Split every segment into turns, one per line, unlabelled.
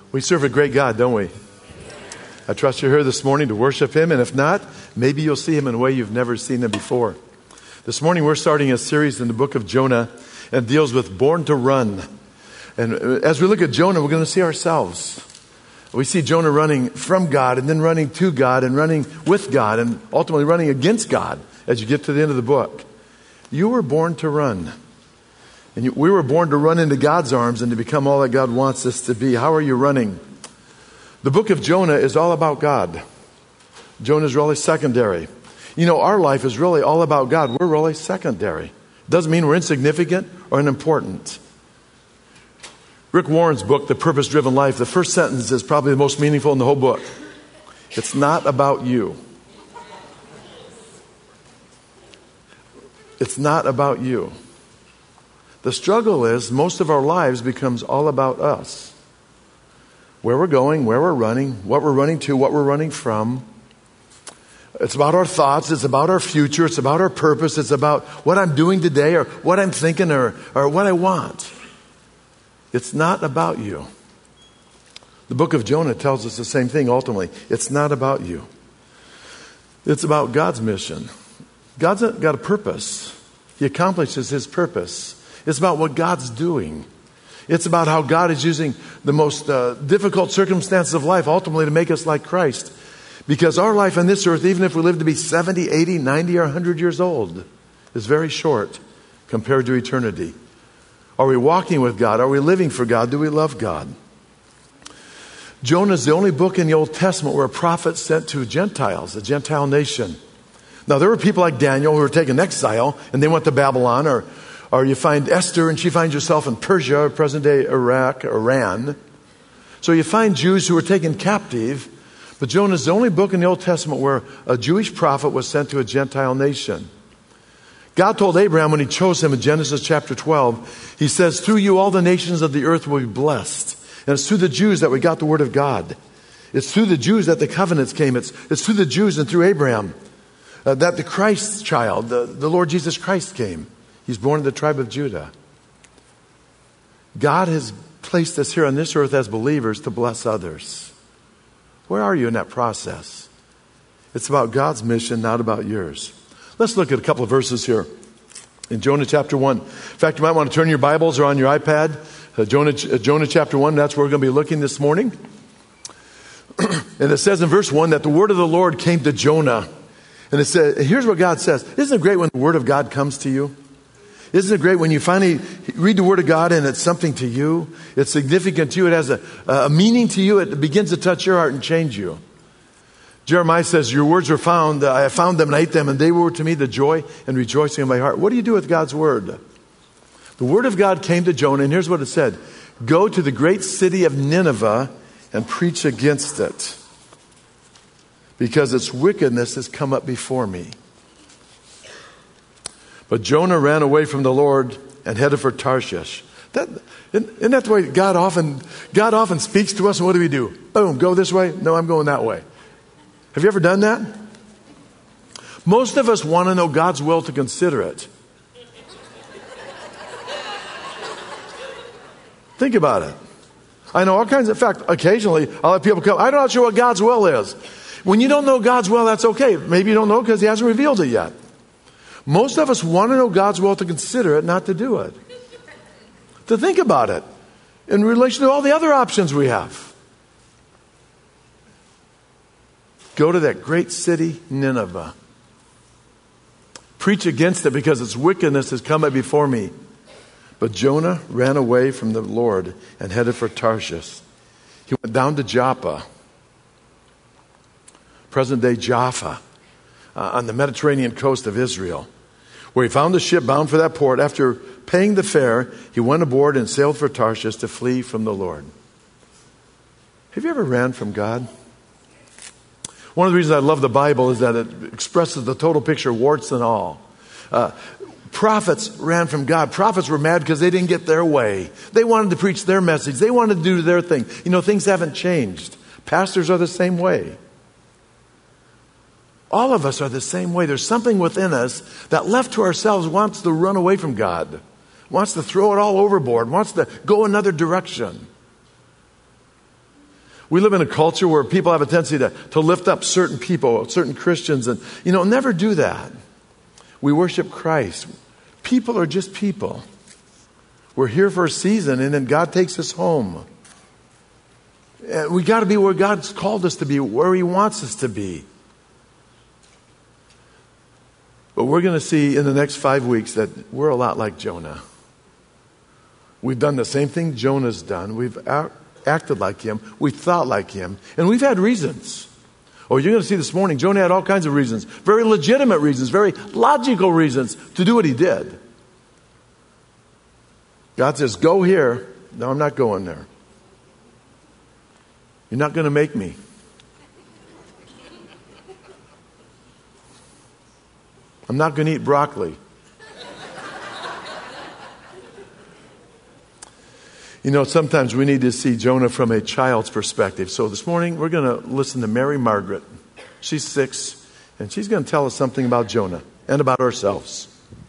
We serve a great God, don't we? I trust you're here this morning to worship Him, and if not, maybe you'll see Him in a way you've never seen Him before. This morning we're starting a series in the book of Jonah, and it deals with born to run. And as we look at Jonah, we're going to see ourselves. We see Jonah running from God, and then running to God, and running with God, and ultimately running against God as you get to the end of the book. You were born to run. And we were born to run into God's arms and to become all that God wants us to be. How are you running? The book of Jonah is all about God. Jonah is really secondary. You know, our life is really all about God. We're really secondary. Doesn't mean we're insignificant or unimportant. Rick Warren's book, The Purpose-Driven Life, the first sentence is probably the most meaningful in the whole book. It's not about you. It's not about you. The struggle is most of our lives becomes all about us. Where we're going, where we're running, what we're running to, what we're running from. It's about our thoughts. It's about our future. It's about our purpose. It's about what I'm doing today or what I'm thinking or what I want. It's not about you. The book of Jonah tells us the same thing ultimately. It's not about you. It's about God's mission. God's got a purpose. He accomplishes His purpose. It's about what God's doing. It's about how God is using the most difficult circumstances of life ultimately to make us like Christ. Because our life on this earth, even if we live to be 70, 80, 90, or 100 years old, is very short compared to eternity. Are we walking with God? Are we living for God? Do we love God? Jonah is the only book in the Old Testament where a prophet sent to Gentiles, a Gentile nation. Now, there were people like Daniel who were taken exile, and they went to Babylon, or you find Esther, and she finds herself in Persia, present-day Iraq, Iran. So you find Jews who were taken captive, but Jonah is the only book in the Old Testament where a Jewish prophet was sent to a Gentile nation. God told Abraham when He chose him in Genesis chapter 12, He says, through you all the nations of the earth will be blessed. And it's through the Jews that we got the word of God. It's through the Jews that the covenants came. It's through the Jews and through Abraham that the Christ child, the Lord Jesus Christ came. He's born in the tribe of Judah. God has placed us here on this earth as believers to bless others. Where are you in that process? It's about God's mission, not about yours. Let's look at a couple of verses here in Jonah chapter 1. In fact, you might want to turn your Bibles or on your iPad. Jonah chapter 1, that's where we're going to be looking this morning. And it says in verse 1 that the word of the Lord came to Jonah. And it says, here's what God says. Isn't it great when the word of God comes to you? Isn't it great when you finally read the word of God and it's something to you? It's significant to you. It has a meaning to you. It begins to touch your heart and change you. Jeremiah says, your words were found. I found them and ate them, and they were to me the joy and rejoicing of my heart. What do you do with God's word? The word of God came to Jonah, and here's what it said. Go to the great city of Nineveh and preach against it, because its wickedness has come up before me. But Jonah ran away from the Lord and headed for Tarshish. Isn't that the way God often speaks to us? And what do? Boom, go this way. No, I'm going that way. Have you ever done that? Most of us want to know God's will to consider it. Think about it. I know all kinds of, in fact, occasionally I'll have people come, I'm not sure what God's will is. When you don't know God's will, that's okay. Maybe you don't know because He hasn't revealed it yet. Most of us want to know God's will to consider it, not to do it. To think about it in relation to all the other options we have. Go to that great city, Nineveh. Preach against it because its wickedness has come up before me. But Jonah ran away from the Lord and headed for Tarshish. He went down to Joppa, present-day Jaffa, on the Mediterranean coast of Israel, where he found a ship bound for that port. After paying the fare, he went aboard and sailed for Tarshish to flee from the Lord. Have you ever ran from God? One of the reasons I love the Bible is that it expresses the total picture, warts and all. Prophets ran from God. Prophets were mad because they didn't get their way. They wanted to preach their message. They wanted to do their thing. You know, things haven't changed. Pastors are the same way. All of us are the same way. There's something within us that left to ourselves wants to run away from God, wants to throw it all overboard, wants to go another direction. We live in a culture where people have a tendency to lift up certain people, certain Christians, and, never do that. We worship Christ. People are just people. We're here for a season, and then God takes us home. We got to be where God's called us to be, where He wants us to be. But we're going to see in the next 5 weeks that we're a lot like Jonah. We've done the same thing Jonah's done. We've acted like him. We've thought like him. And we've had reasons. Oh, you're going to see this morning, Jonah had all kinds of reasons. Very legitimate reasons. Very logical reasons to do what he did. God says, go here. No, I'm not going there. You're not going to make me. I'm not going to eat broccoli. Sometimes we need to see Jonah from a child's perspective. So this morning, we're going to listen to Mary Margaret. She's 6, and she's going to tell us something about Jonah and about ourselves.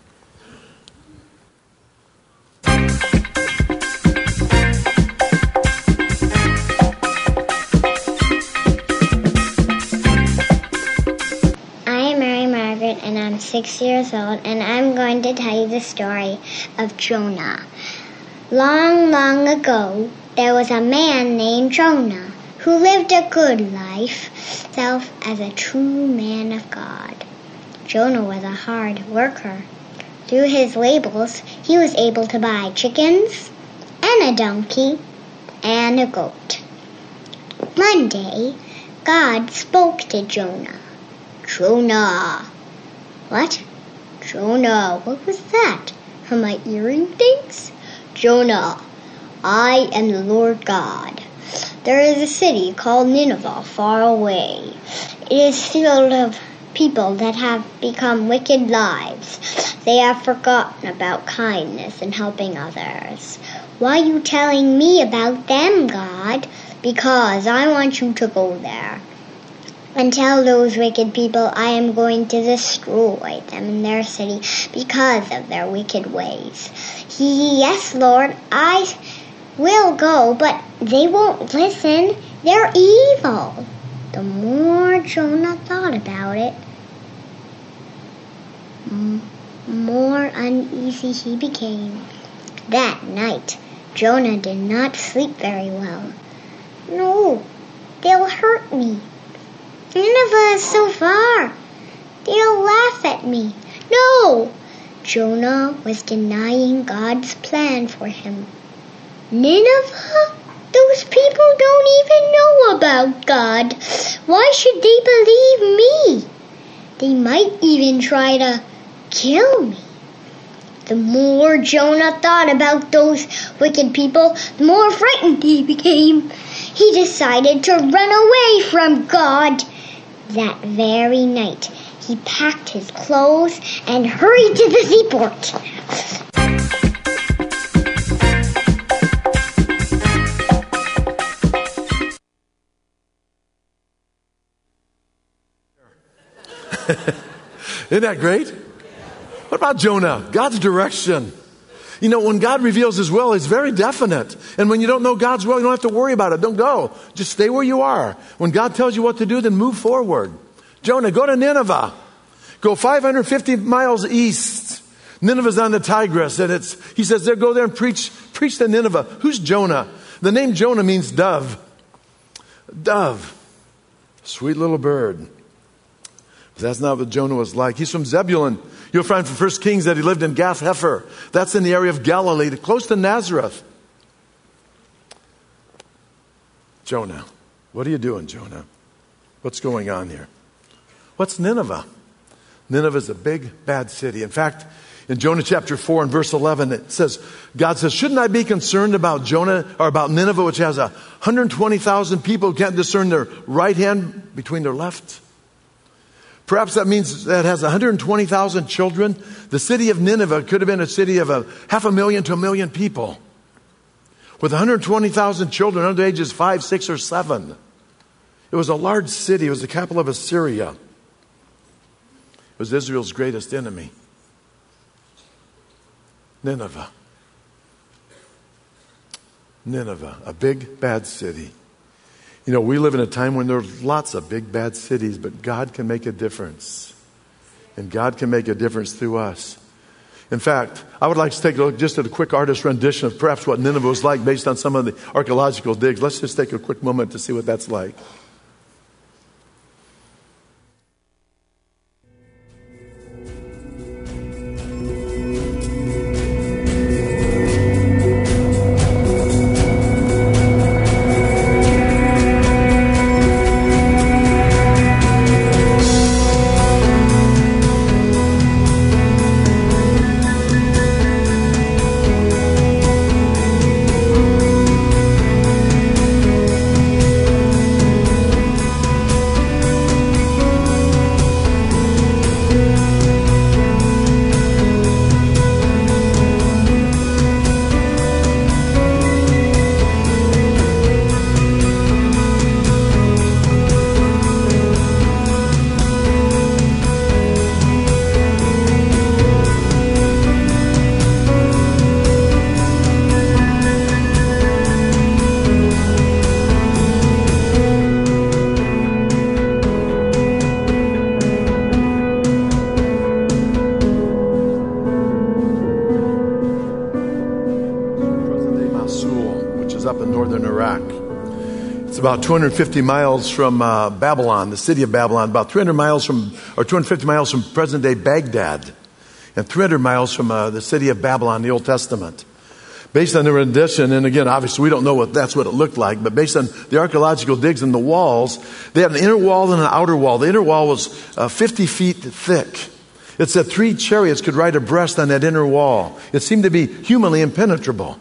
And I'm 6 years old, and I'm going to tell you the story of Jonah. Long, long ago, there was a man named Jonah who lived a good life, self as a true man of God. Jonah was a hard worker. Through his labels, he was able to buy chickens and a donkey and a goat. One day, God spoke to Jonah. Jonah. What? Jonah, what was that? Are my earring things? Jonah, I am the Lord God. There is a city called Nineveh far away. It is filled of people that have become wicked lives. They have forgotten about kindness and helping others. Why are you telling me about them, God? Because I want you to go there and tell those wicked people I am going to destroy them in their city because of their wicked ways. Yes, Lord, I will go, but they won't listen. They're evil. The more Jonah thought about it, more uneasy he became. That night, Jonah did not sleep very well. No, they'll hurt me. Nineveh is so far. They'll laugh at me. No! Jonah was denying God's plan for him. Nineveh? Those people don't even know about God. Why should they believe me? They might even try to kill me. The more Jonah thought about those wicked people, the more frightened he became. He decided to run away from God. That very night, he packed his clothes and hurried to the seaport.
Isn't that great? What about Jonah? God's direction. When God reveals His will, He's very definite. And when you don't know God's will, you don't have to worry about it. Don't go. Just stay where you are. When God tells you what to do, then move forward. Jonah, go to Nineveh. Go 550 miles east. Nineveh's on the Tigris. And he says, go there and preach to Nineveh. Who's Jonah? The name Jonah means dove. Dove. Sweet little bird. But that's not what Jonah was like. He's from Zebulun. You'll find from 1 Kings that he lived in Gath Hepher. That's in the area of Galilee, close to Nazareth. Jonah. What are you doing, Jonah? What's going on here? What's Nineveh? Nineveh is a big, bad city. In fact, in Jonah chapter 4 and verse 11, it says, God says, shouldn't I be concerned about Jonah or about Nineveh, which has 120,000 people who can't discern their right hand between their left? Perhaps that means that it has 120,000 children. The city of Nineveh could have been a city of 500,000 to 1 million people. With 120,000 children under ages 5, 6, or 7. It was a large city. It was the capital of Assyria. It was Israel's greatest enemy. Nineveh. Nineveh, a big, bad city. You know, we live in a time when there's lots of big, bad cities, but God can make a difference. And God can make a difference through us. In fact, I would like to take a look just at a quick artist rendition of perhaps what Nineveh was like based on some of the archaeological digs. Let's just take a quick moment to see what that's like. About 250 miles from Babylon, the city of Babylon, about 250 miles from present-day Baghdad, and 300 miles from the city of Babylon, the Old Testament. Based on the rendition, and again, obviously we don't know that's what it looked like, but based on the archaeological digs in the walls, they had an inner wall and an outer wall. The inner wall was 50 feet thick. It said 3 chariots could ride abreast on that inner wall. It seemed to be humanly impenetrable.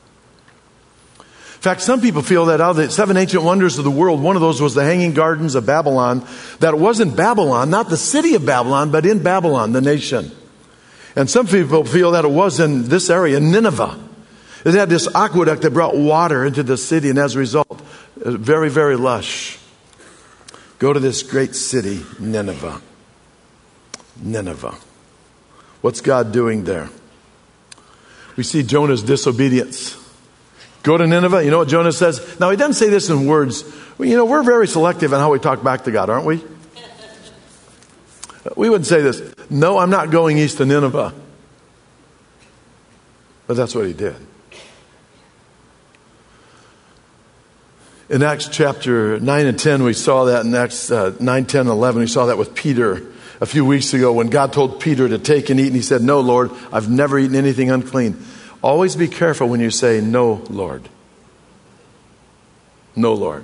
In fact, some people feel that out of the 7 ancient wonders of the world, one of those was the Hanging Gardens of Babylon, that it was in Babylon, not the city of Babylon, but in Babylon, the nation. And some people feel that it was in this area, Nineveh. It had this aqueduct that brought water into the city, and as a result, very, very lush. Go to this great city, Nineveh. Nineveh. What's God doing there? We see Jonah's disobedience. Go to Nineveh. You know what Jonah says? Now, he doesn't say this in words. You know, we're very selective in how we talk back to God, aren't we? We wouldn't say this. No, I'm not going east to Nineveh. But that's what he did. In Acts chapter 9 and 10, we saw that. In Acts 9, 10, 11, we saw that with Peter a few weeks ago when God told Peter to take and eat. And he said, "No, Lord, I've never eaten anything unclean." Always be careful when you say, "No, Lord." No, Lord.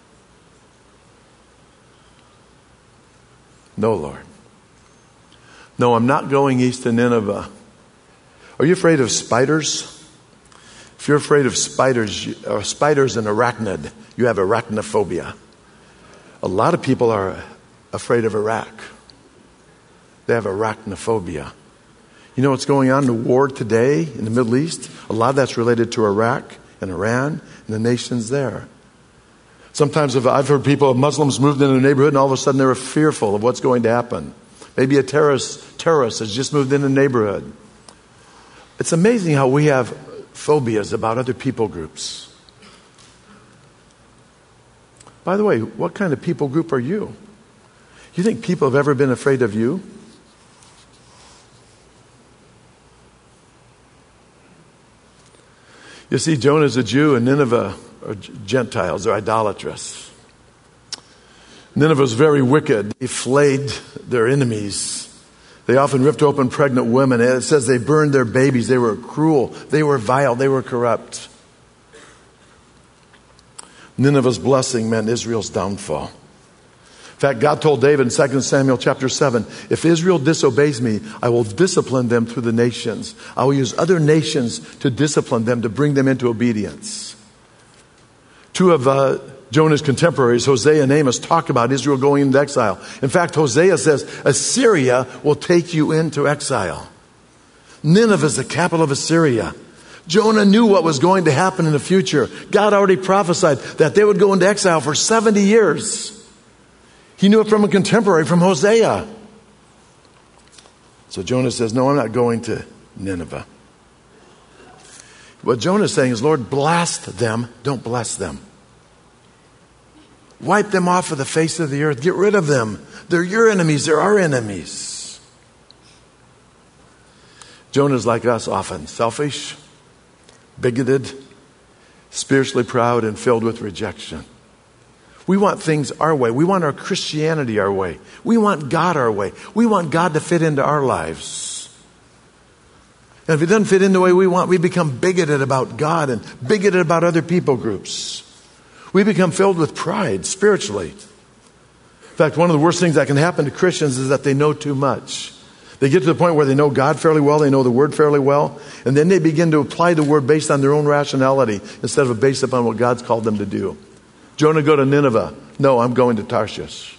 No, Lord. No, I'm not going east to Nineveh. Are you afraid of spiders? If you're afraid of spiders and arachnid, you have arachnophobia. A lot of people are afraid of Iraq. They have arachnophobia. You know what's going on in the war today in the Middle East? A lot of that's related to Iraq and Iran and the nations there. Sometimes I've heard people, Muslims moved into a neighborhood and all of a sudden they were fearful of what's going to happen. Maybe a terrorist has just moved in the neighborhood. It's amazing how we have phobias about other people groups. By the way, what kind of people group are you? You think people have ever been afraid of you? You see, Jonah's a Jew and Nineveh are Gentiles. They're idolatrous. Nineveh was very wicked. They flayed their enemies. They often ripped open pregnant women. It says they burned their babies. They were cruel. They were vile. They were corrupt. Nineveh's blessing meant Israel's downfall. In fact, God told David in 2 Samuel chapter 7, if Israel disobeys me, I will discipline them through the nations. I will use other nations to discipline them, to bring them into obedience. Two of Jonah's contemporaries, Hosea and Amos, talk about Israel going into exile. In fact, Hosea says, Assyria will take you into exile. Nineveh is the capital of Assyria. Jonah knew what was going to happen in the future. God already prophesied that they would go into exile for 70 years. He knew it from a contemporary, from Hosea. So Jonah says, no, I'm not going to Nineveh. What Jonah is saying is, Lord, blast them, don't bless them. Wipe them off of the face of the earth. Get rid of them. They're your enemies. They're our enemies. Jonah's like us often. Selfish, bigoted, spiritually proud, and filled with rejection. We want things our way. We want our Christianity our way. We want God our way. We want God to fit into our lives. And if it doesn't fit in the way we want, we become bigoted about God and bigoted about other people groups. We become filled with pride spiritually. In fact, one of the worst things that can happen to Christians is that they know too much. They get to the point where they know God fairly well, they know the Word fairly well, and then they begin to apply the Word based on their own rationality instead of based upon what God's called them to do. Jonah, go to Nineveh. No, I'm going to Tarshish.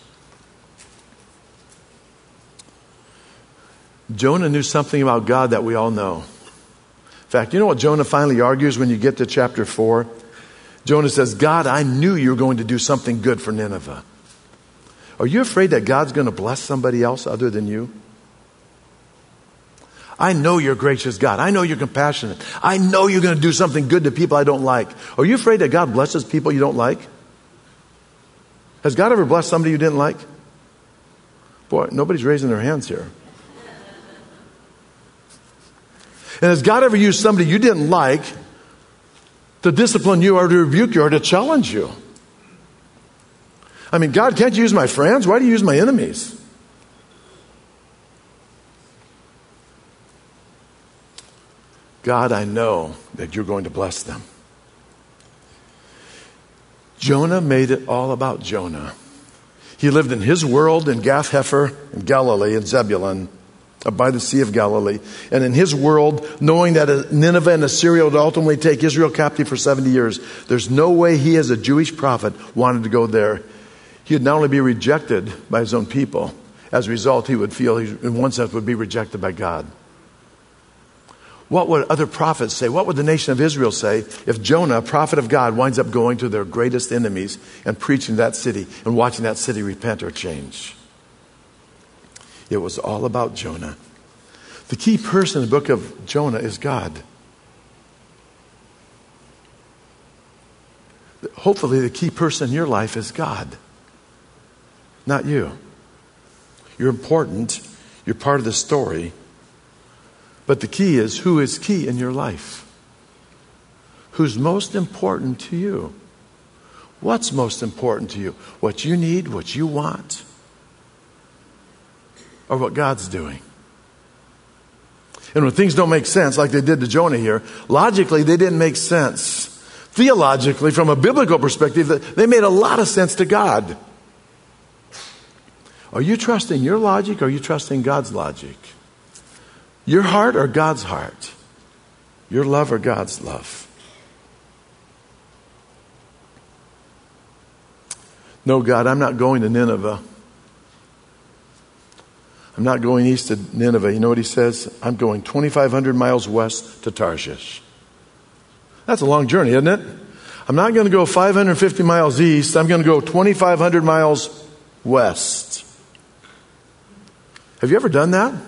Jonah knew something about God that we all know. In fact, you know what Jonah finally argues when you get to chapter 4? Jonah says, God, I knew you were going to do something good for Nineveh. Are you afraid that God's going to bless somebody else other than you? I know you're gracious God. I know you're compassionate. I know you're going to do something good to people I don't like. Are you afraid that God blesses people you don't like? Has God ever blessed somebody you didn't like? Boy, nobody's raising their hands here. And has God ever used somebody you didn't like to discipline you or to rebuke you or to challenge you? I mean, God, can't you use my friends? Why do you use my enemies? God, I know that you're going to bless them. Jonah made it all about Jonah. He lived in his world in Gath-Hepher, in Galilee, in Zebulun, up by the Sea of Galilee. And in his world, knowing that Nineveh and Assyria would ultimately take Israel captive for 70 years, there's no way he as a Jewish prophet wanted to go there. He would not only be rejected by his own people, as a result, he would feel he, in one sense, would be rejected by God. What would other prophets say? What would the nation of Israel say if Jonah, a prophet of God, winds up going to their greatest enemies and preaching that city and watching that city repent or change? It was all about Jonah. The key person in the book of Jonah is God. Hopefully the key person in your life is God, not you. You're important. You're part of the story. But the key is, who is key in your life? Who's most important to you? What's most important to you? What you need, what you want, or what God's doing? And when things don't make sense, like they did to Jonah here, logically they didn't make sense. Theologically, from a biblical perspective, they made a lot of sense to God. Are you trusting your logic or are you trusting God's logic? Your heart or God's heart? Your love or God's love? No, God, I'm not going to Nineveh. I'm not going east to Nineveh. You know what he says? I'm going 2,500 miles west to Tarshish. That's a long journey, isn't it? I'm not going to go 550 miles east. I'm going to go 2,500 miles west. Have you ever done that?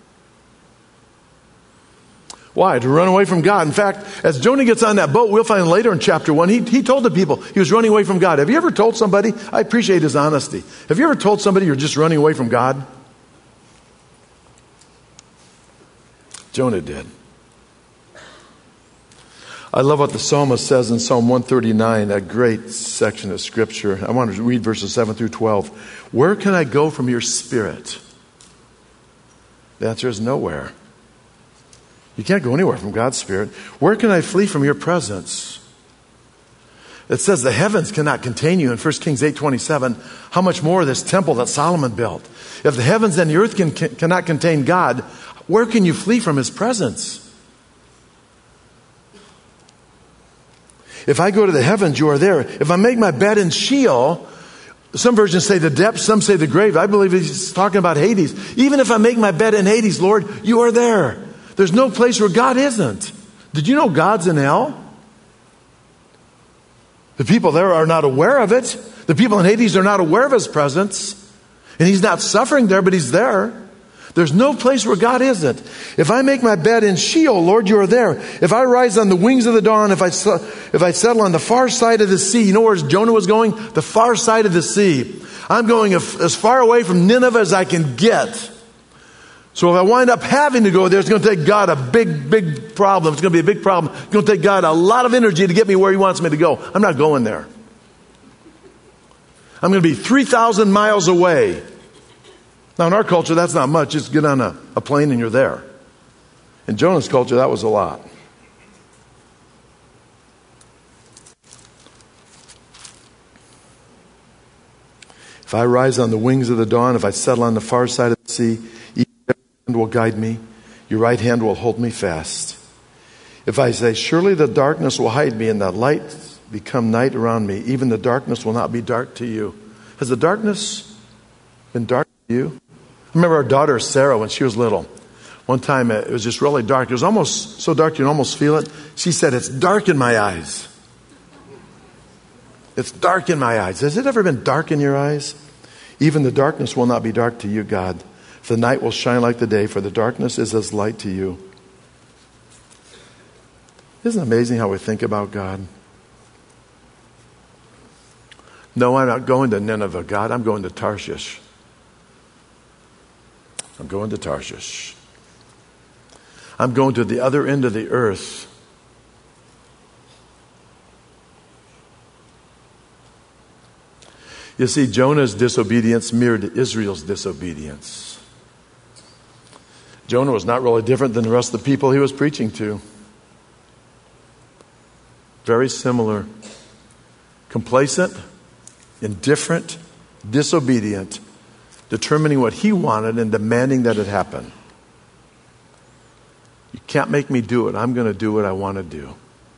Why? To run away from God. In fact, as Jonah gets on that boat, we'll find later in chapter 1, he told the people he was running away from God. Have you ever told somebody? I appreciate his honesty. Have you ever told somebody you're just running away from God? Jonah did. I love what the psalmist says in Psalm 139, a great section of scripture. I want to read verses 7 through 12. Where can I go from your spirit? The answer is nowhere. You can't go anywhere from God's Spirit. Where can I flee from your presence? It says the heavens cannot contain you in 1 Kings 8:27. How much more this temple that Solomon built? If the heavens and the earth cannot contain God, where can you flee from his presence? If I go to the heavens, you are there. If I make my bed in Sheol, some versions say the depths, some say the grave. I believe he's talking about Hades. Even if I make my bed in Hades, Lord, you are there. There's no place where God isn't. Did you know God's in hell? The people there are not aware of it. The people in Hades are not aware of his presence. And he's not suffering there, but he's there. There's no place where God isn't. If I make my bed in Sheol, Lord, you are there. If I rise on the wings of the dawn, if I settle on the far side of the sea, you know where Jonah was going? The far side of the sea. I'm going as far away from Nineveh as I can get. So if I wind up having to go there, it's going to take God a big problem. It's going to be a big problem. It's going to take God a lot of energy to get me where He wants me to go. I'm not going there. I'm going to be 3,000 miles away. Now, in our culture, that's not much. Just get on a plane and you're there. In Jonah's culture, that was a lot. If I rise on the wings of the dawn, if I settle on the far side of the sea, your hand will guide me, your right hand will hold me fast. If I say, surely the darkness will hide me and the light become night around me, even the darkness will not be dark to you. Has the darkness been dark to you? I remember our daughter Sarah when she was little. One time it was just really dark. It was almost so dark you can almost feel it. She said, it's dark in my eyes. It's dark in my eyes. Has it ever been dark in your eyes? Even the darkness will not be dark to you, God. For the night will shine like the day, for the darkness is as light to you. Isn't it amazing how we think about God? No, I'm not going to Nineveh, God. I'm going to Tarshish. I'm going to Tarshish. I'm going to the other end of the earth. You see, Jonah's disobedience mirrored Israel's disobedience. Jonah was not really different than the rest of the people he was preaching to. Very similar. Complacent, indifferent, disobedient, determining what he wanted and demanding that it happen. You can't make me do it. I'm going to do what I want to do.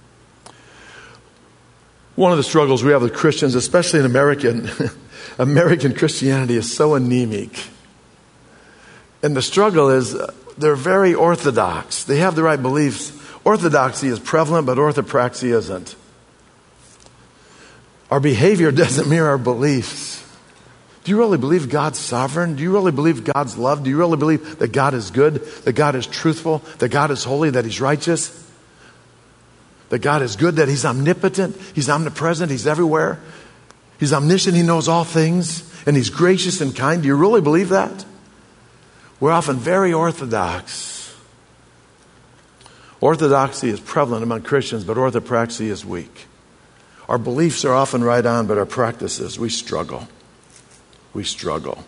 One of the struggles we have with Christians, especially in American Christianity, is so anemic. And the struggle is they're very orthodox. They have the right beliefs. Orthodoxy is prevalent, but orthopraxy isn't. Our behavior doesn't mirror our beliefs. Do you really believe God's sovereign? Do you really believe God's love? Do you really believe that God is good, that God is truthful, that God is holy, that He's righteous? That God is good, that He's omnipotent, He's omnipresent, He's everywhere. He's omniscient, He knows all things, and He's gracious and kind. Do you really believe that? We're often very orthodox. Orthodoxy is prevalent among Christians, but orthopraxy is weak. Our beliefs are often right on, but our practices, we struggle. We struggle.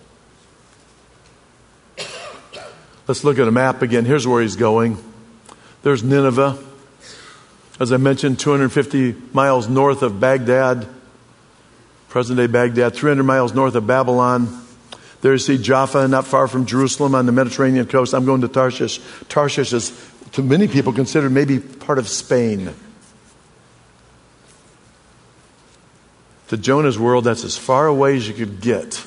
Let's look at a map again. Here's where he's going. There's Nineveh. As I mentioned, 250 miles north of Baghdad, present-day Baghdad, 300 miles north of Babylon. There you see Jaffa, not far from Jerusalem on the Mediterranean coast. I'm going to Tarshish. Tarshish is, to many people, considered maybe part of Spain. To Jonah's world, that's as far away as you could get.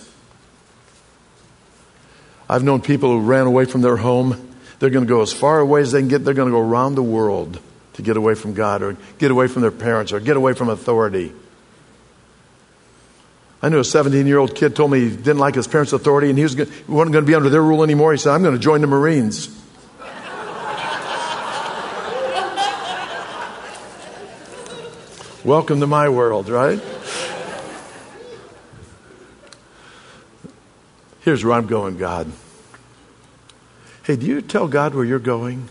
I've known people who ran away from their home. They're going to go as far away as they can get. They're going to go around the world to get away from God or get away from their parents or get away from authority. I knew a 17-year-old kid told me he didn't like his parents' authority and he wasn't going to be under their rule anymore. He said, I'm going to join the Marines. Welcome to my world, right? Here's where I'm going, God. Hey, do you tell God where you're going?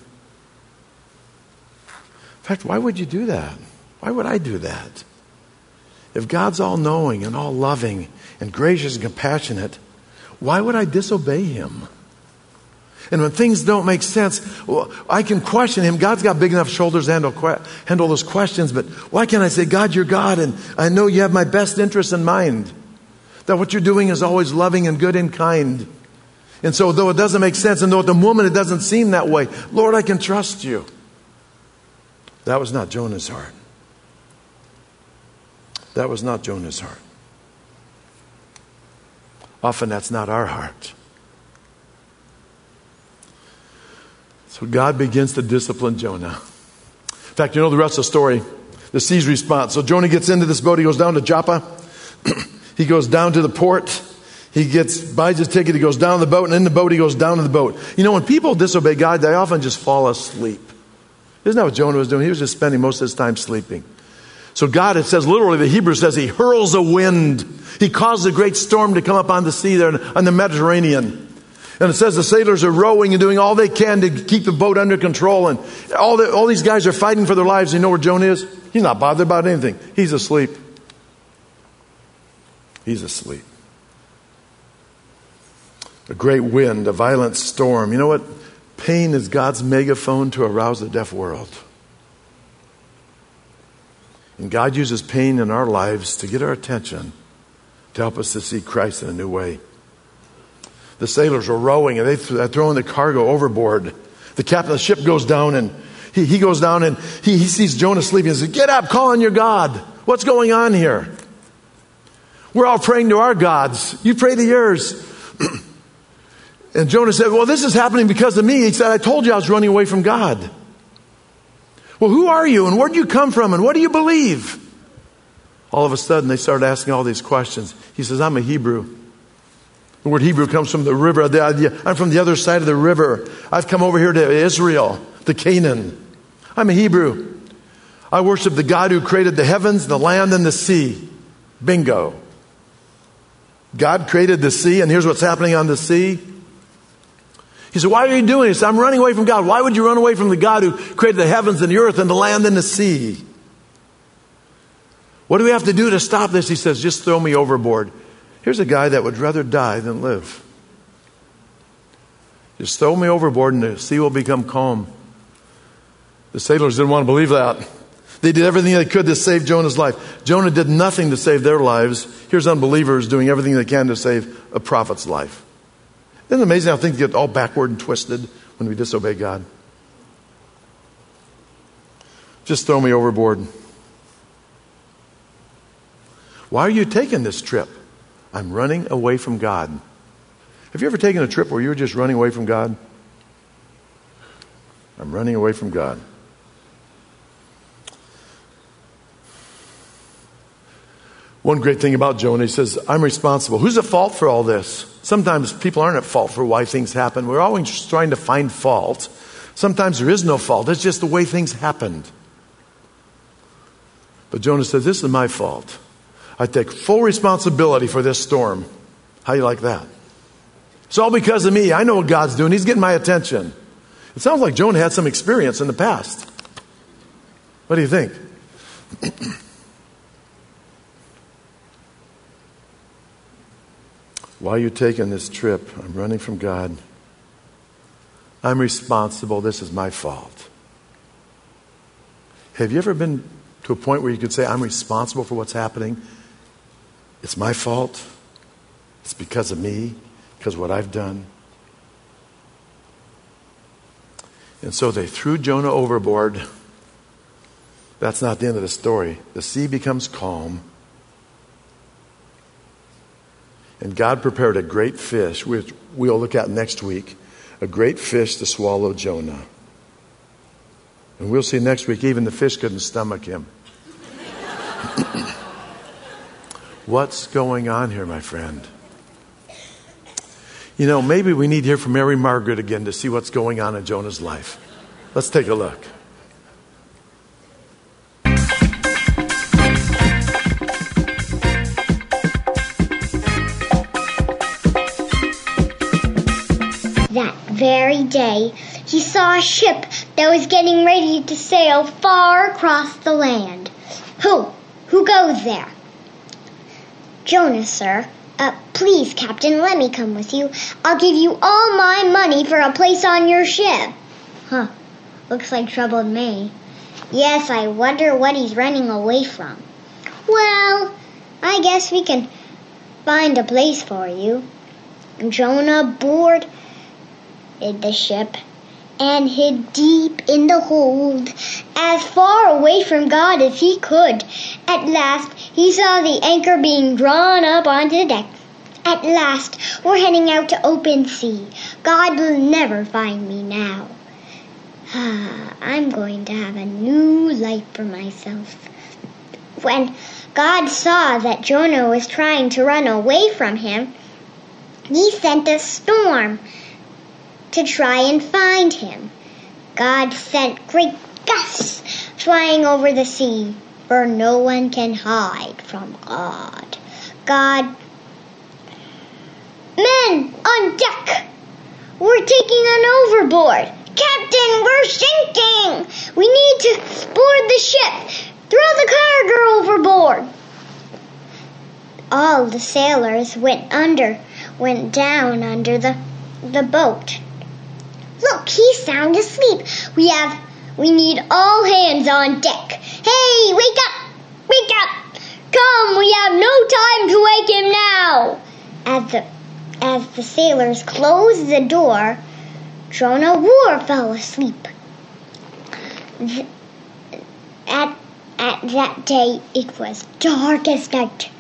In fact, why would you do that? Why would I do that? If God's all-knowing and all-loving and gracious and compassionate, why would I disobey Him? And when things don't make sense, well, I can question Him. God's got big enough shoulders to handle those questions, but why can't I say, God, you're God, and I know you have my best interests in mind? That what you're doing is always loving and good and kind. And so though it doesn't make sense, and though at the moment it doesn't seem that way, Lord, I can trust you. That was not Jonah's heart. That was not Jonah's heart. Often that's not our heart. So God begins to discipline Jonah. In fact, you know the rest of the story. The sea's response. So Jonah gets into this boat. He goes down to Joppa. He goes down to the port. He buys his ticket, he goes down to the boat, and in the boat he goes down to the boat. You know, when people disobey God, they often just fall asleep. Isn't that what Jonah was doing? He was just spending most of his time sleeping. So God, it says literally, the Hebrew says he hurls a wind. He causes a great storm to come up on the sea there on the Mediterranean. And it says the sailors are rowing and doing all they can to keep the boat under control. And all these guys are fighting for their lives. You know where Jonah is? He's not bothered about anything. He's asleep. He's asleep. A great wind, a violent storm. You know what? Pain is God's megaphone to arouse the deaf world. And God uses pain in our lives to get our attention, to help us to see Christ in a new way. The sailors are rowing and they're throwing the cargo overboard. The captain of the ship goes down and he goes down and he sees Jonah sleeping and says, "Get up, call on your God. What's going on here? We're all praying to our gods. You pray to yours." And Jonah said, "Well, this is happening because of me." He said, "I told you I was running away from God." "Well, who are you and where do you come from and what do you believe?" All of a sudden, they started asking all these questions. He says, "I'm a Hebrew." The word Hebrew comes from the river. I'm from the other side of the river. I've come over here to Israel, to Canaan. I'm a Hebrew. I worship the God who created the heavens, the land, and the sea. Bingo. God created the sea, and here's what's happening on the sea. He said, "Why are you doing this?" "I'm running away from God." "Why would you run away from the God who created the heavens and the earth and the land and the sea?" "What do we have to do to stop this?" He says, "Just throw me overboard." Here's a guy that would rather die than live. Just throw me overboard and the sea will become calm. The sailors didn't want to believe that. They did everything they could to save Jonah's life. Jonah did nothing to save their lives. Here's unbelievers doing everything they can to save a prophet's life. Isn't it amazing how things get all backward and twisted when we disobey God? Just throw me overboard. "Why are you taking this trip?" "I'm running away from God." Have you ever taken a trip where you were just running away from God? I'm running away from God. One great thing about Jonah, he says, "I'm responsible." Who's at fault for all this? Sometimes people aren't at fault for why things happen. We're always trying to find fault. Sometimes there is no fault. It's just the way things happened. But Jonah says, "This is my fault. I take full responsibility for this storm." How do you like that? It's all because of me. I know what God's doing. He's getting my attention. It sounds like Jonah had some experience in the past. What do you think? "Why are you taking this trip? I'm running from God. I'm responsible. This is my fault." Have you ever been to a point where you could say, "I'm responsible for what's happening. It's my fault. It's because of me, because of what I've done"? And so they threw Jonah overboard. That's not the end of the story. The sea becomes calm. And God prepared a great fish, which we'll look at next week, a great fish to swallow Jonah. And we'll see next week, even the fish couldn't stomach him. What's going on here, my friend? You know, maybe we need to hear from Mary Margaret again to see what's going on in Jonah's life. Let's take a look.
That very day, he saw a ship that was getting ready to sail far across the land. Who goes there?" "Jonah, sir. Please, Captain, let me come with you. I'll give you all my money for a place on your ship." Looks like trouble to me. "Yes, I wonder what he's running away from." "Well, I guess we can find a place for you." Jonah boarded the ship and hid deep in the hold, as far away from God as he could. At last, he saw the anchor being drawn up onto the deck. "At last, we're heading out to open sea. God will never find me now. I'm going to have a new life for myself." When God saw that Jonah was trying to run away from him, He sent a storm to try and find him. God sent great gusts flying over the sea, for no one can hide from God. Men on deck! We're taking on overboard! Captain, we're sinking! We need to board the ship! Throw the cargo overboard! All the sailors went down under the boat. Look, he's sound asleep. We need all hands on deck. Hey, wake up! Wake up! Come, we have no time to wake him now! As the sailors closed the door, Jonah War fell asleep. At that day, it was dark as night,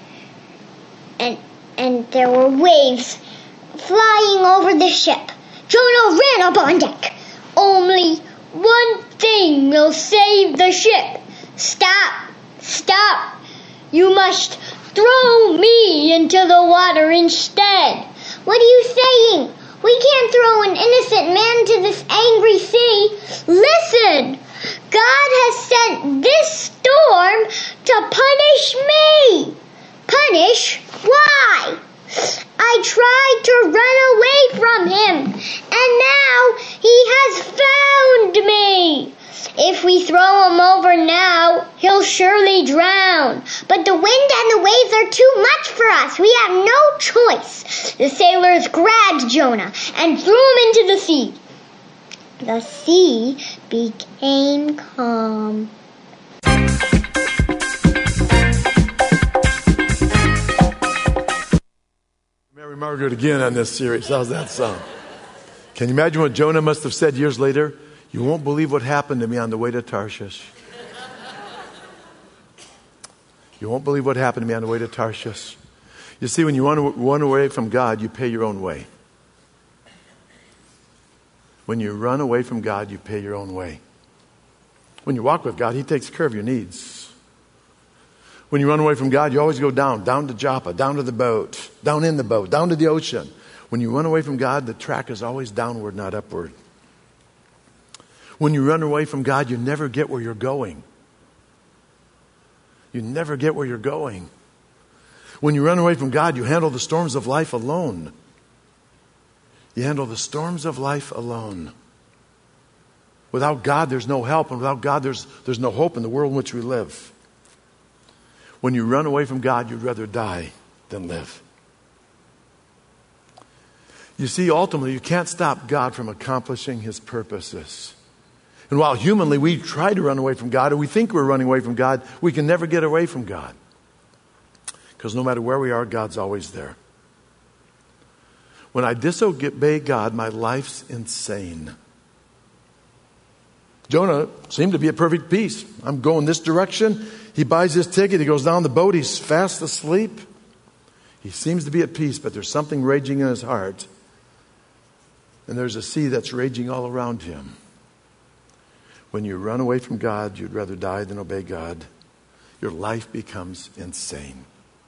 and there were waves flying over the ship. Jonah ran up on deck. Only one thing will save the ship. Stop! Stop! You must throw me into the water instead. What are you saying? We can't throw an innocent man to this angry sea. Listen! God has sent this storm to punish me. Punish? Why? I tried to run away from him, and now he has found me. If we throw him over now, he'll surely drown. But the wind and the waves are too much for us. We have no choice. The sailors grabbed Jonah and threw him into the sea. The sea became calm.
Mary Margaret again on this series. How's that sound? Can you imagine what Jonah must have said years later? You won't believe what happened to me on the way to Tarshish. You won't believe what happened to me on the way to Tarshish. You see, when you want to run away from God, you pay your own way. When you run away from God, you pay your own way. When you walk with God, He takes care of your needs. When you run away from God, you always go down to Joppa, down to the boat, down in the boat, down to the ocean. When you run away from God, the track is always downward, not upward. When you run away from God, you never get where you're going. You never get where you're going. When you run away from God, you handle the storms of life alone. You handle the storms of life alone. Without God, there's no help, and without God, there's no hope in the world in which we live. When you run away from God, you'd rather die than live. You see, ultimately, you can't stop God from accomplishing His purposes. And while humanly we try to run away from God, or we think we're running away from God, we can never get away from God. Because no matter where we are, God's always there. When I disobey God, my life's insane. Jonah seemed to be at perfect peace. I'm going this direction. He buys his ticket. He goes down the boat. He's fast asleep. He seems to be at peace, but there's something raging in his heart. And there's a sea that's raging all around him. When you run away from God, you'd rather die than obey God. Your life becomes insane.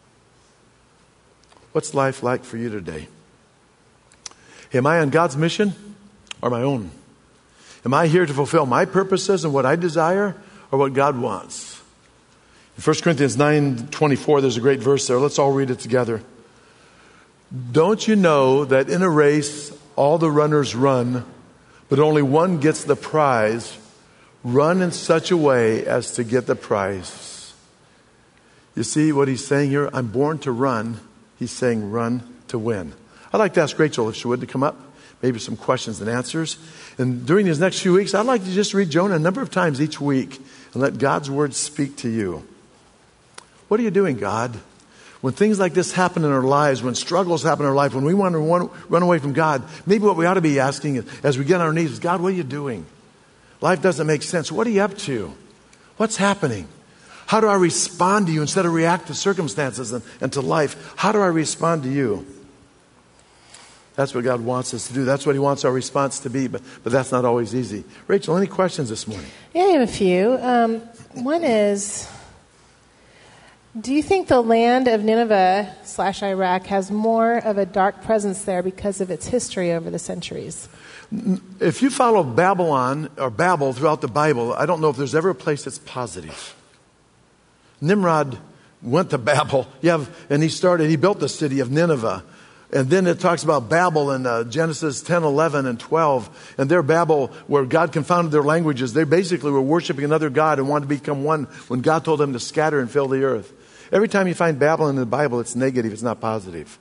What's life like for you today? Am I on God's mission or my own? Am I here to fulfill my purposes and what I desire, or what God wants? In 1 Corinthians 9:24, there's a great verse there. Let's all read it together. Don't you know that in a race all the runners run, but only one gets the prize? Run in such a way as to get the prize. You see what he's saying here? I'm born to run. He's saying run to win. I'd like to ask Rachel, if she would, to come up. Maybe some questions and answers. And during these next few weeks, I'd like to just read Jonah a number of times each week and let God's word speak to you. What are you doing, God? When things like this happen in our lives, when struggles happen in our life, when we want to run away from God, maybe what we ought to be asking as we get on our knees is, God, what are you doing? Life doesn't make sense. What are you up to? What's happening? How do I respond to you instead of react to circumstances and to life? How do I respond to you? That's what God wants us to do. That's what He wants our response to be, but that's not always easy. Rachel, any questions this morning?
Yeah, I have a few. One is, Do you think the land of Nineveh / Iraq has more of a dark presence there because of its history over the centuries?
If you follow Babylon or Babel throughout the Bible, I don't know if there's ever a place that's positive. Nimrod went to Babel, and he built the city of Nineveh. And then it talks about Babel in Genesis 10, 11, and 12. And their Babel, where God confounded their languages, they basically were worshiping another God and wanted to become one when God told them to scatter and fill the earth. Every time you find Babylon in the Bible, it's negative, it's not positive.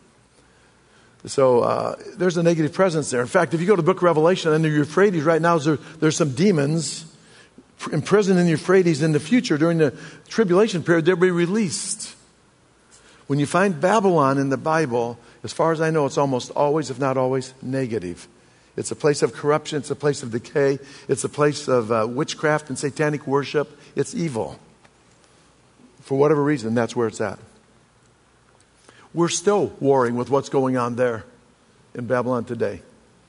So there's a negative presence there. In fact, if you go to the book of Revelation, under Euphrates right now, there's some demons imprisoned in Euphrates. In the future, during the tribulation period, they'll be released. When you find Babylon in the Bible, as far as I know, it's almost always, if not always, negative. It's a place of corruption. It's a place of decay. It's a place of witchcraft and satanic worship. It's evil. For whatever reason, that's where it's at. We're still warring with what's going on there in Babylon today.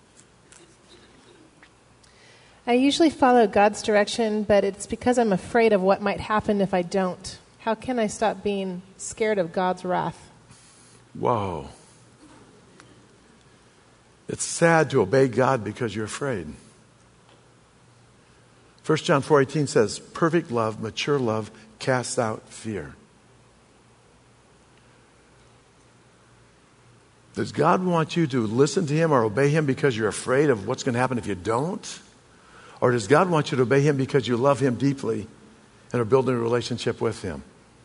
I usually follow God's direction, but it's because I'm afraid of what might happen if I don't. How can I stop being scared of God's wrath?
Whoa. It's sad to obey God because you're afraid. 1 John 4:18 says, perfect love, mature love, casts out fear. Does God want you to listen to Him or obey Him because you're afraid of what's going to happen if you don't? Or does God want you to obey Him because you love Him deeply and are building a relationship with Him?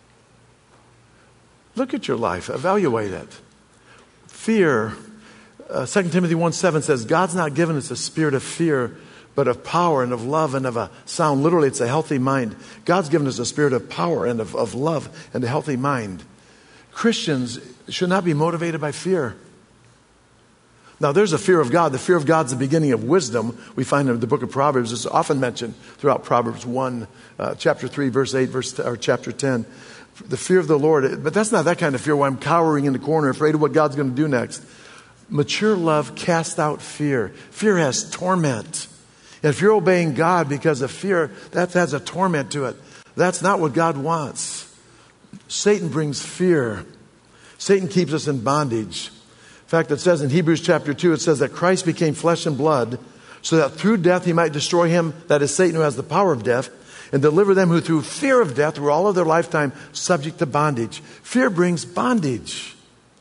Look at your life. Evaluate it. Fear. 2 Timothy 1:7 says, God's not given us a spirit of fear, but of power and of love and of a sound. Literally, it's a healthy mind. God's given us a spirit of power and of love and a healthy mind. Christians should not be motivated by fear. Now, there's a fear of God. The fear of God's the beginning of wisdom. We find in the book of Proverbs. It's often mentioned throughout Proverbs 1, chapter 3, verse 8, or chapter 10. The fear of the Lord. But that's not that kind of fear where I'm cowering in the corner, afraid of what God's going to do next. Mature love casts out fear. Fear has torment. And if you're obeying God because of fear, that has a torment to it. That's not what God wants. Satan brings fear. Satan keeps us in bondage. In fact, it says in Hebrews chapter 2, it says that Christ became flesh and blood so that through death He might destroy him, that is Satan, who has the power of death, and deliver them who through fear of death were all of their lifetime subject to bondage. Fear brings bondage.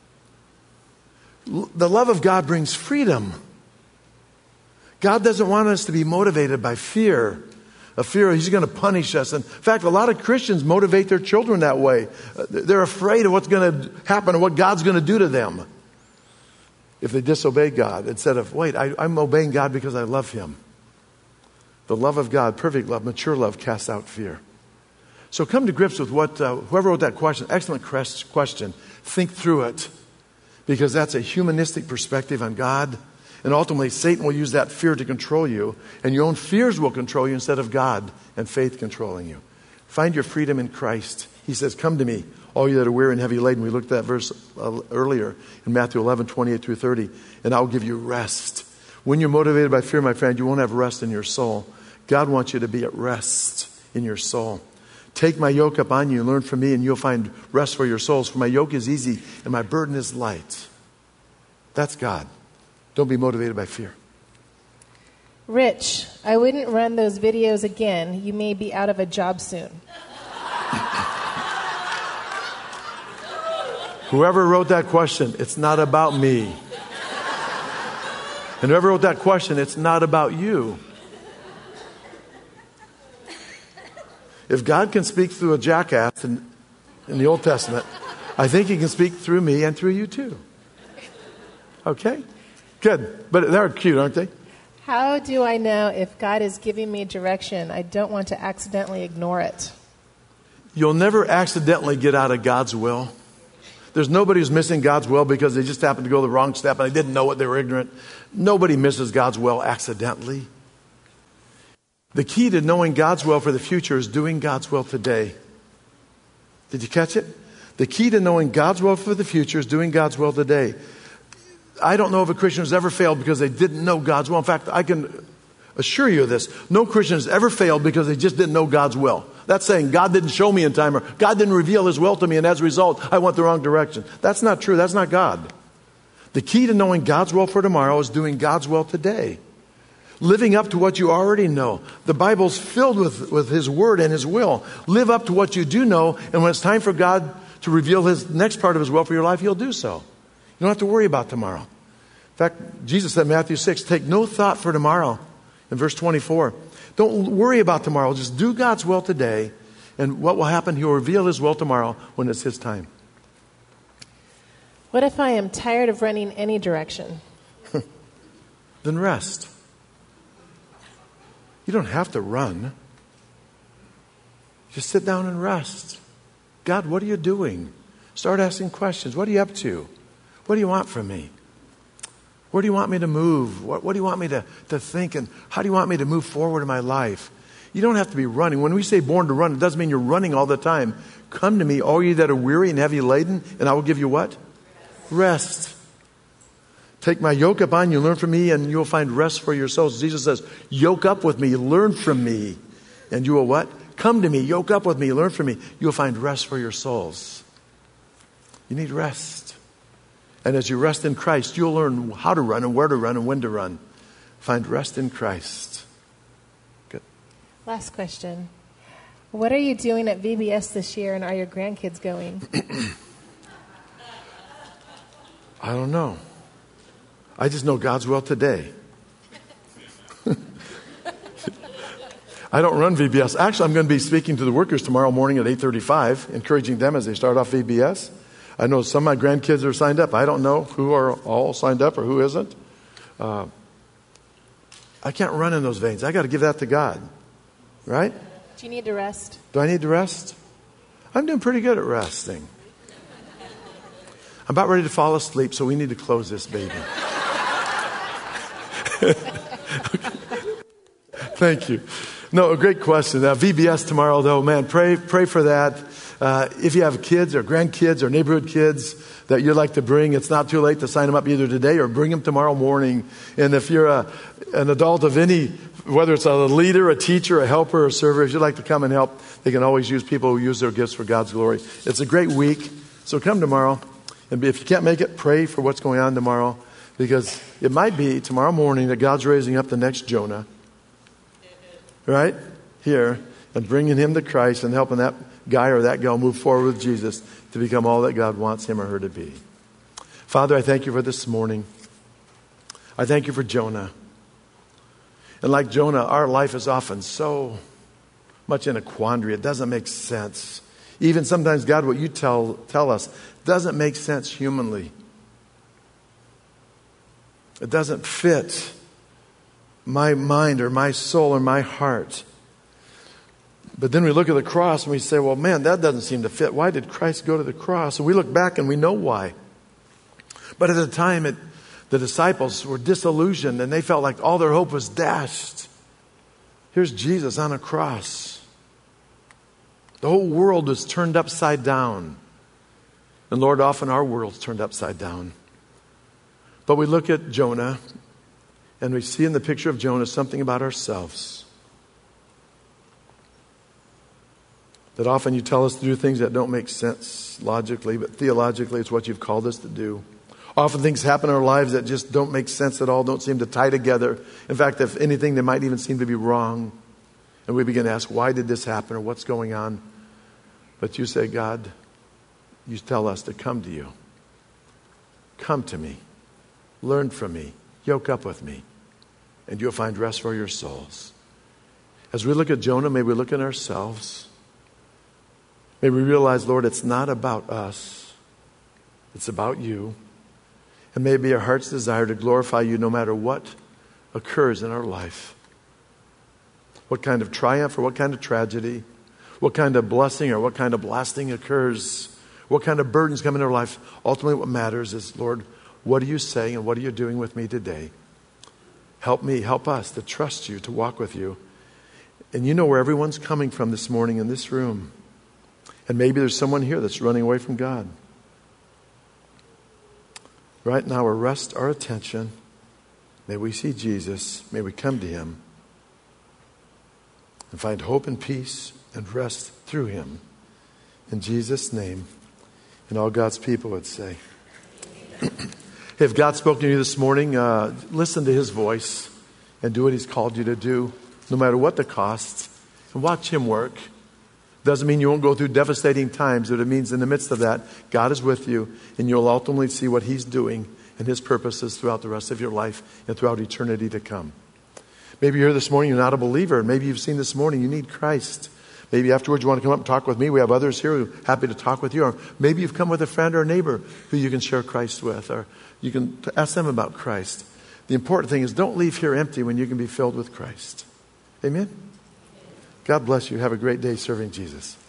The love of God brings freedom. God doesn't want us to be motivated by fear. A fear He's going to punish us. In fact, a lot of Christians motivate their children that way. They're afraid of what's going to happen or what God's going to do to them if they disobey God. Instead of, wait, I'm obeying God because I love Him. The love of God, perfect love, mature love, casts out fear. So come to grips with what whoever wrote that question. Excellent question. Think through it, because that's a humanistic perspective on God. And ultimately, Satan will use that fear to control you, and your own fears will control you instead of God and faith controlling you. Find your freedom in Christ. He says, come to me, all you that are weary and heavy laden. We looked at that verse earlier in Matthew 11, 28 through 30. And I will give you rest. When you're motivated by fear, my friend, you won't have rest in your soul. God wants you to be at rest in your soul. Take my yoke upon you and learn from me, and you'll find rest for your souls. For my yoke is easy and my burden is light. That's God. Don't be motivated by fear.
Rich, I wouldn't run those videos again. You may be out of a job soon.
Whoever wrote that question, it's not about me. And whoever wrote that question, it's not about you. If God can speak through a jackass in the Old Testament, I think He can speak through me and through you too. Okay? Good. But they're cute, aren't they?
How do I know if God is giving me direction? I don't want to accidentally ignore it.
You'll never accidentally get out of God's will. There's nobody who's missing God's will because they just happened to go the wrong step and they didn't know it, they were ignorant. Nobody misses God's will accidentally. The key to knowing God's will for the future is doing God's will today. Did you catch it? The key to knowing God's will for the future is doing God's will today. I don't know of a Christian who's ever failed because they didn't know God's will. In fact, I can assure you of this. No Christian has ever failed because they just didn't know God's will. That's saying God didn't show me in time, or God didn't reveal His will to me, and as a result, I went the wrong direction. That's not true. That's not God. The key to knowing God's will for tomorrow is doing God's will today. Living up to what you already know. The Bible's filled with His Word and His will. Live up to what you do know, and when it's time for God to reveal His next part of His will for your life, He'll do so. You don't have to worry about tomorrow. In fact, Jesus said in Matthew 6, take no thought for tomorrow. In verse 24, don't worry about tomorrow. Just do God's will today. And what will happen? He'll reveal His will tomorrow when it's His time.
What if I am tired of running any direction?
Then rest. You don't have to run. Just sit down and rest. God, what are you doing? Start asking questions. What are you up to? What do you want from me? Where do you want me to move? What do you want me to think? And how do you want me to move forward in my life? You don't have to be running. When we say born to run, it doesn't mean you're running all the time. Come to me, all you that are weary and heavy laden, and I will give you what? Rest. Take my yoke upon you, learn from me, and you will find rest for your souls. Jesus says, yoke up with me, learn from me, and you will what? Come to me, yoke up with me, learn from me. You will find rest for your souls. You need rest. And as you rest in Christ, you'll learn how to run and where to run and when to run. Find rest in Christ. Good.
Last question. What are you doing at VBS this year, and are your grandkids going?
I don't know. I just know God's will today. I don't run VBS. Actually, I'm going to be speaking to the workers tomorrow morning at 8:35, encouraging them as they start off VBS. I know some of my grandkids are signed up. I don't know who are all signed up or who isn't. I can't run in those veins. I got to give that to God. Right?
Do you need to rest?
Do I need to rest? I'm doing pretty good at resting. I'm about ready to fall asleep, so we need to close this baby. Thank you. No, a great question. VBS tomorrow, though, man, pray for that. If you have kids or grandkids or neighborhood kids that you'd like to bring, it's not too late to sign them up either today or bring them tomorrow morning. And if you're an adult of any, whether it's a leader, a teacher, a helper, or a server, if you'd like to come and help, they can always use people who use their gifts for God's glory. It's a great week, so come tomorrow. And if you can't make it, pray for what's going on tomorrow, because it might be tomorrow morning that God's raising up the next Jonah, right here, and bringing him to Christ and helping that guy or that girl move forward with Jesus to become all that God wants him or her to be. Father, I thank you for this morning. I thank you for Jonah. And like Jonah, our life is often so much in a quandary. It doesn't make sense. Even sometimes, God, what you tell us doesn't make sense humanly. It doesn't fit my mind or my soul or my heart. But then we look at the cross and we say, well, man, that doesn't seem to fit. Why did Christ go to the cross? And we look back and we know why. But at the time, the disciples were disillusioned and they felt like all their hope was dashed. Here's Jesus on a cross. The whole world was turned upside down. And Lord, often our world's turned upside down. But we look at Jonah and we see in the picture of Jonah something about ourselves. That often you tell us to do things that don't make sense logically, but theologically it's what you've called us to do. Often things happen in our lives that just don't make sense at all, don't seem to tie together. In fact, if anything, they might even seem to be wrong. And we begin to ask, why did this happen or what's going on? But you say, God, you tell us to come to you. Come to me. Learn from me. Yoke up with me. And you'll find rest for your souls. As we look at Jonah, may we look at ourselves. May we realize, Lord, it's not about us. It's about you. And may it be our heart's desire to glorify you no matter what occurs in our life. What kind of triumph or what kind of tragedy, what kind of blessing or what kind of blasting occurs, what kind of burdens come into our life. Ultimately what matters is, Lord, what are you saying and what are you doing with me today? Help me, help us to trust you, to walk with you. And you know where everyone's coming from this morning in this room. And maybe there's someone here that's running away from God. Right now, arrest our attention. May we see Jesus. May we come to him. and find hope and peace and rest through him. In Jesus' name. And all God's people would say. If God's spoken to you this morning, listen to his voice and do what he's called you to do, no matter what the cost, and watch him work. Doesn't mean you won't go through devastating times, but it means in the midst of that, God is with you, and you'll ultimately see what he's doing and his purposes throughout the rest of your life and throughout eternity to come. Maybe you're here this morning, you're not a believer. Maybe you've seen this morning, you need Christ. Maybe afterwards you want to come up and talk with me. We have others here who are happy to talk with you. Or maybe you've come with a friend or a neighbor who you can share Christ with. Or you can ask them about Christ. The important thing is don't leave here empty when you can be filled with Christ. Amen? God bless you. Have a great day serving Jesus.